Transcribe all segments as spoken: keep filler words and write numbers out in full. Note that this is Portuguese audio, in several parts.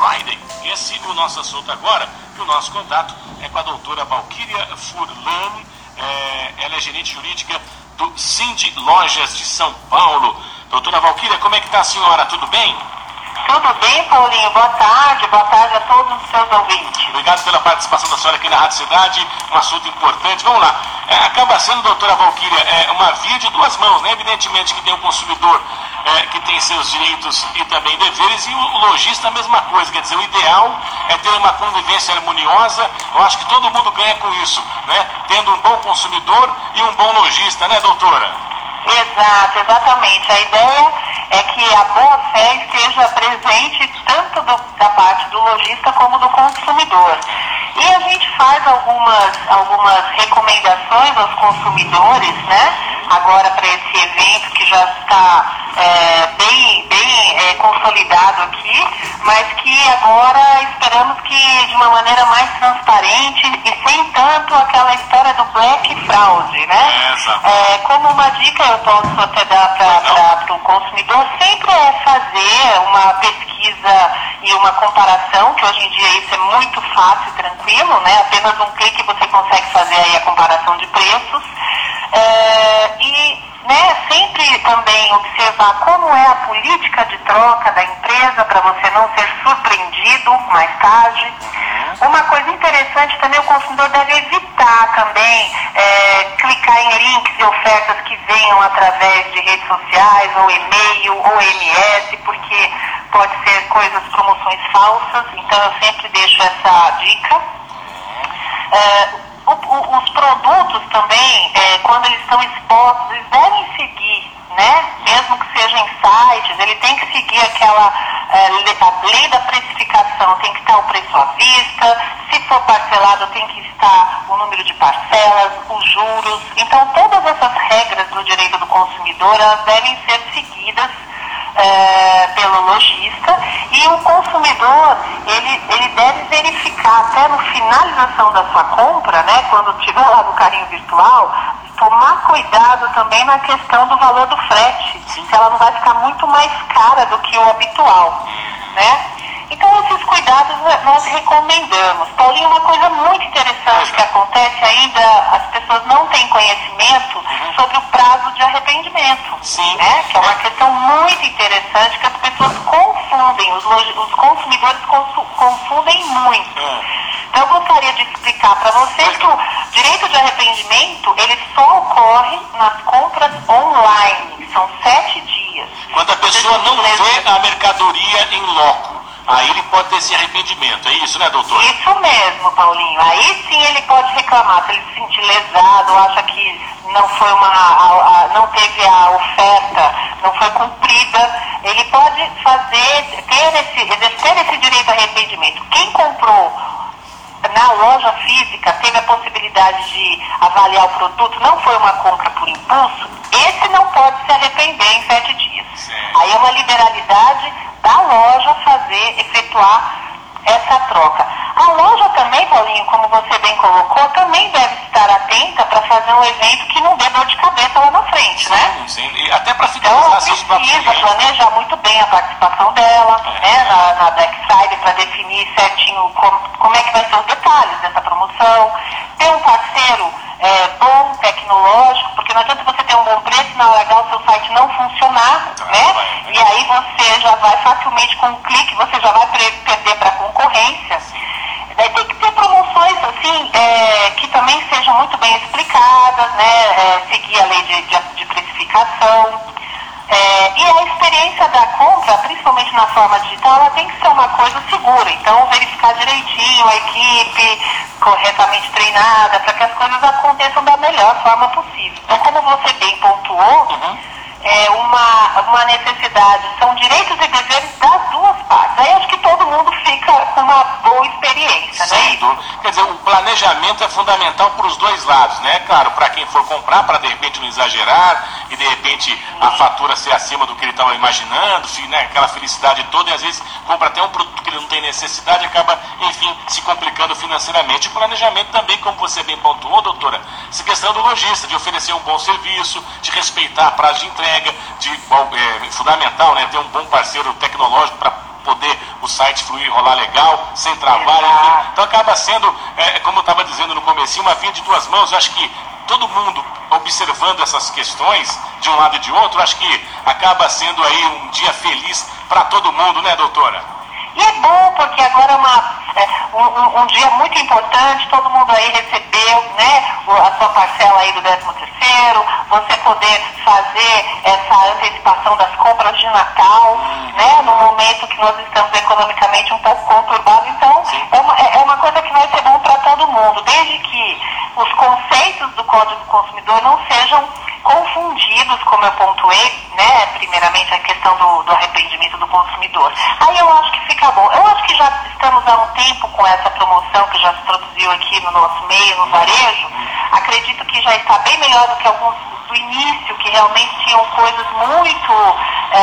Friday. Esse é o nosso assunto agora, e o nosso contato é com a doutora Valquíria Furlan, é, ela é gerente jurídica do Cindy Lojas de São Paulo. Doutora Valquíria, como é que está a senhora? Tudo bem? Tudo bem, Paulinho? Boa tarde, boa tarde a todos os seus ouvintes. Obrigado pela participação da senhora aqui na Rádio Cidade, um assunto importante. Vamos lá, é, acaba sendo, doutora Valquíria, é, uma via de duas mãos, né? Evidentemente que tem o consumidor é, que tem seus direitos e também deveres, e o lojista a mesma coisa, quer dizer, o ideal é ter uma convivência harmoniosa. Eu acho que todo mundo ganha com isso, né? Tendo um bom consumidor e um bom lojista, né, doutora? Exato, exatamente. A ideia é que a boa-fé esteja presente tanto do, da parte do lojista como do consumidor. E a gente faz algumas, algumas recomendações aos consumidores, né? Agora para esse evento que já está é, bem, bem é, consolidado aqui, mas que agora esperamos que de uma maneira mais transparente e sem tanto aquela história do black fraud, né? É, como uma dica eu posso até dar para o consumidor, sempre é fazer uma pesquisa e uma comparação, que hoje em dia isso é muito fácil e tranquilo, né? Apenas um clique você consegue fazer aí a comparação de preços. É, e né, sempre também observar como é a política de troca da empresa para você não ser surpreendido mais tarde. Uma coisa interessante também, o consumidor deve evitar também é, clicar em links e ofertas que venham através de redes sociais, ou e-mail, ou M S, porque pode ser coisas, promoções falsas, então eu sempre deixo essa dica. É, O, o, os produtos também, é, quando eles estão expostos, eles devem seguir, né? Mesmo que seja em sites, ele tem que seguir aquela é, a lei da precificação, tem que estar o preço à vista, se for parcelado tem que estar o número de parcelas, os juros. Então todas essas regras do direito do consumidor, elas devem ser seguidas É, pelo lojista, e o consumidor ele, ele deve verificar até no finalização da sua compra, né, quando estiver lá no carrinho virtual, tomar cuidado também na questão do valor do frete, se ela não vai ficar muito mais cara do que o habitual, né? Então esses cuidados nós recomendamos. Paulinho, uma coisa muito interessante que acontece ainda, as pessoas não têm conhecimento uhum. sobre o prazo de arrependimento. Sim. Né? Que é uma questão muito interessante que as pessoas confundem, os, os consumidores confundem muito. Uhum. Então eu gostaria de explicar para vocês que o direito de arrependimento, ele só ocorre nas compras online, são sete dias. Quando a pessoa não vê a mercadoria em loco, aí ele pode ter esse arrependimento, é isso, né, doutor? Isso mesmo, Paulinho. Aí sim ele pode reclamar, se ele se sentir lesado, acha que não foi uma, a, a, não teve a oferta, não foi cumprida, ele pode fazer, ter esse, exercer esse direito de arrependimento. Quem comprou na loja física, teve a possibilidade de avaliar o produto, não foi uma compra por impulso, esse não pode se arrepender em sete dias. Sim. Aí é uma liberalidade da loja fazer, efetuar essa troca. A loja também, Paulinho, como você bem colocou, também deve estar atenta para fazer um evento que não dê dor de cabeça lá na frente, sim, né? Sim, e até para fidelizar então, seus precisa planejar muito bem a participação dela, é. né, na, na Black Friday, para definir certinho como, como é que vai ser os detalhes dessa promoção. Ter um parceiro é, bom, tecnológico, porque não adianta você ter um bom preço, na hora H o seu site não funcionar, então, né? Vai, né? E aí você já vai facilmente, com um clique, você já vai perder para a concorrência. Daí tem que ter promoções assim, é, que também sejam muito bem explicadas, né? É, seguir a lei de, de, de precificação. É, e a experiência da compra, principalmente na forma digital, ela tem que ser uma coisa segura. Então, verificar direitinho a equipe, corretamente treinada, para que as coisas aconteçam da melhor forma possível. Então, como você bem pontuou, uhum. é uma, uma necessidade, são direitos e deveres das duas partes. Aí acho que todo mundo fica com uma boa experiência, né? Quer dizer, o planejamento é fundamental para os dois lados, né? Claro, para quem for comprar, para de repente não exagerar e de repente a fatura ser acima do que ele estava imaginando, né? Aquela felicidade toda, e às vezes compra até um produto que ele não tem necessidade e acaba, enfim, se complicando financeiramente. O planejamento também, como você bem pontuou, doutora, essa questão do lojista, de oferecer um bom serviço, de respeitar a prazo de entrega, de, é, fundamental, né? Ter um bom parceiro tecnológico para poder o site fluir, rolar legal, sem trabalho, enfim. Então acaba sendo, é, como eu estava dizendo no comecinho, uma via de duas mãos. Eu acho que todo mundo observando essas questões de um lado e de outro, acho que acaba sendo aí um dia feliz para todo mundo, né, doutora? E é bom, porque agora é uma, é, um, um dia muito importante, todo mundo aí recebeu, né, a sua parcela aí do décimo terceiro, você poder fazer essa antecipação das compras de Natal, né, no momento que nós estamos economicamente um pouco conturbados. Então, é uma, é uma coisa que vai ser bom para todo mundo, desde que os conceitos do Código do Consumidor não sejam confundidos, como eu pontuei, né, primeiramente a questão do, do arrependimento do consumidor. Aí eu acho que fica bom. Eu acho que já estamos há um tempo com essa promoção que já se produziu aqui no nosso meio, no varejo. Acredito que já está bem melhor do que alguns do início, que realmente tinham coisas muito é,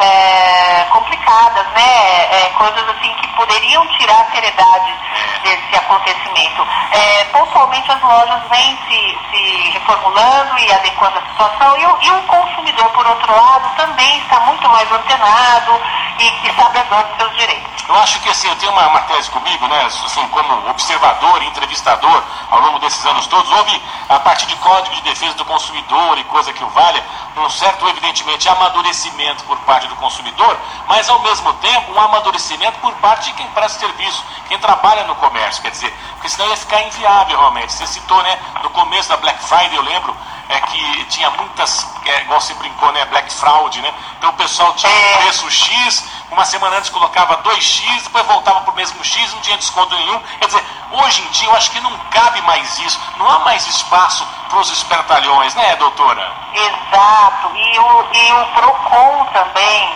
é, complicadas, né, é, coisas assim que poderiam tirar a seriedade desse acontecimento. É, pontualmente as lojas vêm se, se reformulando e adequando a situação, e o, e o consumidor, por outro lado, também está muito mais antenado e, e sabedor dos seus direitos. Eu acho que assim, eu tenho uma, uma tese comigo, né, assim, como observador e entrevistador ao longo desses anos todos, houve, a partir de Código de Defesa do Consumidor e coisa que o valha, um certo, evidentemente, amadurecimento por parte do consumidor, mas ao mesmo tempo um amadurecimento por parte de quem presta serviço, quem trabalha no comércio, quer dizer, porque senão ia ficar inviável realmente. Você citou, né, no começo da Black Friday, eu lembro, é que tinha muitas, é, igual você brincou, né, Black Fraud, né, então o pessoal tinha um preço X, uma semana antes colocava dois X, depois voltava para o mesmo X, não tinha desconto nenhum. Quer dizer, hoje em dia eu acho que não cabe mais isso, não há mais espaço para os espertalhões, né, doutora? Exato, e o, e o PROCON também,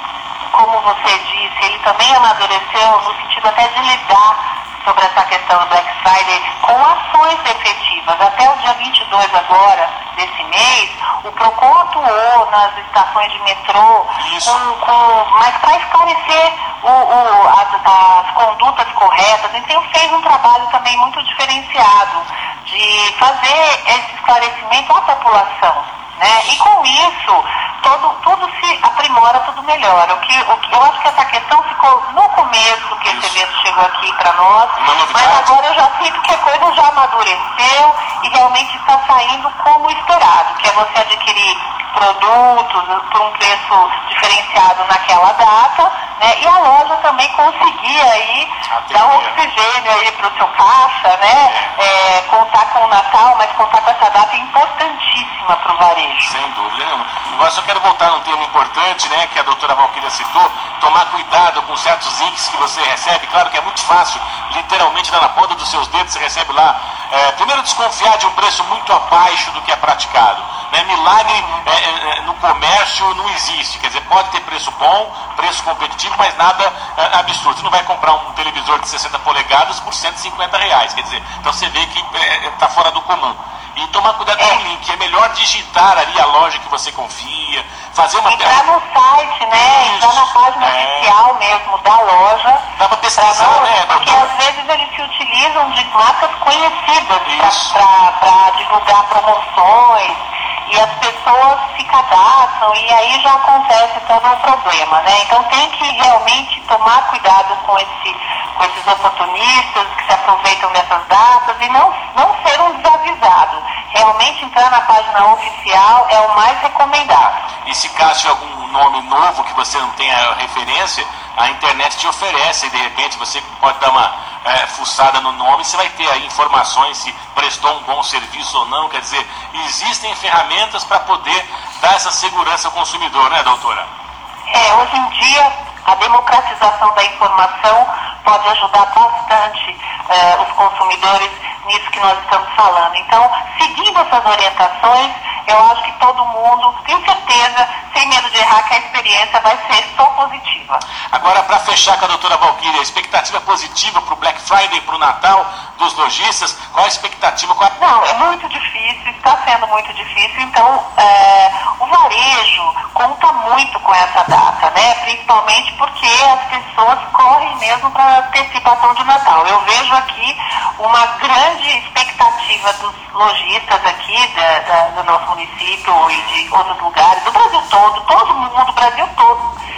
como você disse, ele também amadureceu no sentido até de lidar sobre essa questão do Black Friday com ações efetivas. Até o dia vinte e dois agora, desse mês, o PROCON atuou nas estações de metrô, com, com, mas para esclarecer o, o, as, as condutas corretas. Então fez um trabalho também muito diferenciado de fazer esse esclarecimento à população. Né? E com isso, todo, tudo se aprimora, tudo melhora. O que, o que, eu acho que essa questão ficou no começo que esse evento chegou aqui para nós, mas agora eu já sinto que a coisa já amadureceu e realmente está saindo como esperado, que é você adquirir produtos por um preço diferenciado naquela data, né? E a loja também conseguir aí dar um oxigênio aí para o seu caixa, né? É, contar com o Natal, mas contar com essa data importantíssima para o varejo. Sem dúvida nenhuma. Agora só quero voltar num tema importante, né, que a doutora Valquíria citou, tomar cuidado com certos índices que você recebe. Claro que é muito fácil, literalmente na ponta dos seus dedos você recebe lá, é, primeiro desconfiar de um preço muito abaixo do que é praticado. Né? Milagre é, é, no comércio não existe, quer dizer, pode ter preço bom, preço competitivo, mas nada é, absurdo. Você não vai comprar um televisor de sessenta polegadas por cento e cinquenta reais, quer dizer, então você vê que está é, fora do comum. E tomar cuidado com o link, é melhor digitar ali a loja que você confia, fazer uma... Entrar no site, né? Entrar na página é... oficial mesmo da loja. Dá para pesquisar, pra né? Porque às vezes eles se utilizam de marcas conhecidas para divulgar promoções e as pessoas se cadastram e aí já acontece todo um problema, né? Então tem que realmente tomar cuidado com, esse, com esses oportunistas que se aproveitam dessas datas e não, não ser um desavisado. Realmente entrar na página oficial é o mais recomendado. E se caso de algum nome novo que você não tenha referência, a internet te oferece, e de repente você pode dar uma é, fuçada no nome, você vai ter aí informações se prestou um bom serviço ou não. Quer dizer, existem ferramentas para poder dar essa segurança ao consumidor, né, doutora? É, hoje em dia a democratização da informação pode ajudar bastante eh, os consumidores nisso que nós estamos falando. Então, seguindo essas orientações, eu acho que todo mundo, tenho certeza, sem medo de errar, que a experiência vai ser só positiva. Agora, para fechar com a doutora Valquíria, a expectativa positiva para o Black Friday, para o Natal dos lojistas, qual a expectativa? Qual a... Não, é muito difícil, está sendo muito difícil, então é, o varejo conta muito com essa data, né? Principalmente porque as pessoas correm mesmo para antecipação de Natal. Eu vejo aqui uma grande expectativa dos lojistas aqui da, da, do nosso município e de outros lugares, do Brasil todo, todo mundo, do Brasil todo, com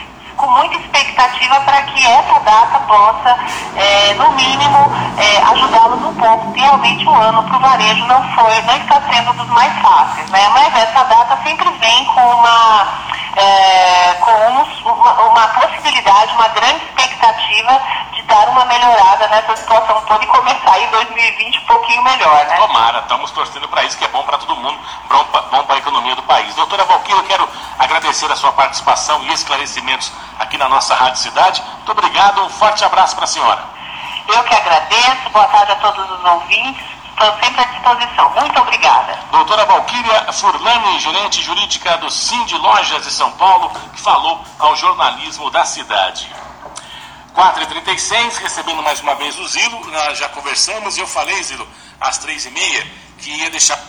com muita expectativa para que essa data possa, é, no mínimo, é, ajudá-los um pouco. Realmente o ano para o varejo não foi, não está sendo dos mais fáceis, né? Mas essa data sempre vem com uma, é, com um, uma, uma possibilidade, uma grande expectativa de dar uma melhorada nessa situação toda e começar aí dois mil e vinte um pouquinho melhor, né? Tomara, estamos torcendo para isso, que é bom para todo mundo, bom para a economia do país. Doutora Valquíria, eu quero agradecer a sua participação e esclarecimentos aqui na nossa Rádio Cidade. Muito obrigado, um forte abraço para a senhora. Eu que agradeço, boa tarde a todos os ouvintes, estou sempre à disposição. Muito obrigada. Doutora Valquíria Furlani, gerente jurídica do Sind Lojas de São Paulo, que falou ao jornalismo da cidade. quatro e trinta e seis, recebendo mais uma vez o Zilo, nós já conversamos e eu falei, Zilo, às três e meia, que ia deixar...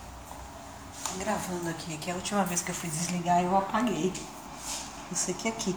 Gravando aqui, que a última vez que eu fui desligar eu apaguei. Isso aqui aqui.